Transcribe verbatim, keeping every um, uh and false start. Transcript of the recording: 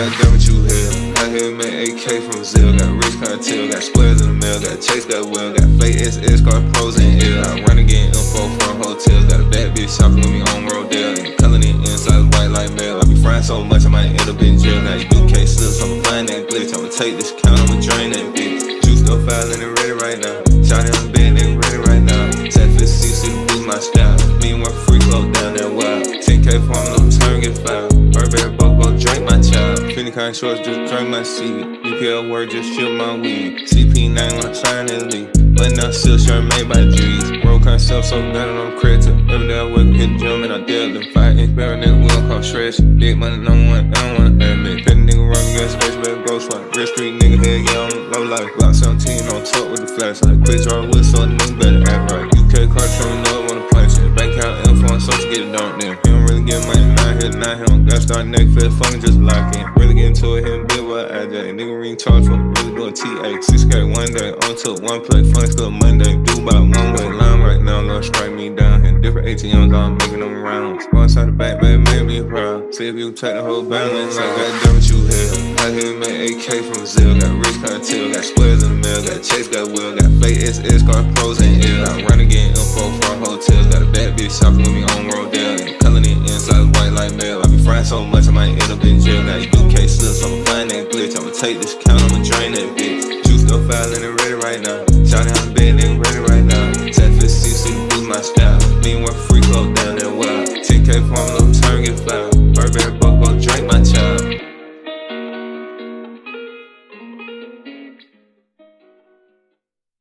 goddamn what you here. Out here man A K from Brazil. Got rich cartel, got squares in the mail. Got Chase, got Will, got fake S S, car pros in ill. I run again info from hotels. Got a bad bitch shopping with me on Rodale. And color it inside white like mail. I be frying so much I might end up in jail. Now you U K slips, I'ma find that glitch. I'ma take this count, I'ma drain that bitch. Juice up filing and ready right now. Shotty on the bed, nigga ready right now. ten fifty C to boost my style. Me and one free flow down that wild. ten K for me, no turn get filed. Burberry buck, go drink my child. Finny kind shorts, just drink my seed. U P L word, just chill my weed. C P nine when I sign and leave. Button up silk shirt made by G's. Roll concept so good and I'm credit. Every day I work, hit the gym and I deal them. Five inch barrel nigga will call stretch. Big money, number one, I don't wanna admit. Petty nigga run against space, baby, bro swat. Real street nigga head, yeah, on low life. Block seventeen on top with the flash. Like quick draw with so the nigga better act right. U K car trailing up on the place. Bank account info and social get it done then. He don't really get money, not here, not him. Got start neck fit, funny just lock in. Really get into it, hit big what I J. Nigga ring charge for really doing T A. six K one day, on to one play, funny still Monday. Do about one way line right now, Lord strike me down. And different A T Ms, I'm making them rounds. Go inside the back, baby, make me proud. See if you take the whole balance. I got done what you here. Out here man A K from Brazil. Got rich cartel, got squares in the mail. Got Chase, got Will, got fake S S, car pros in ill. I run again info from hotels. Got a bad bitch shopping with me on Rodale. And color it inside white like mail. I be frying so much I might end up in jail. Now you U K slips, I'ma find that glitch. I'ma take this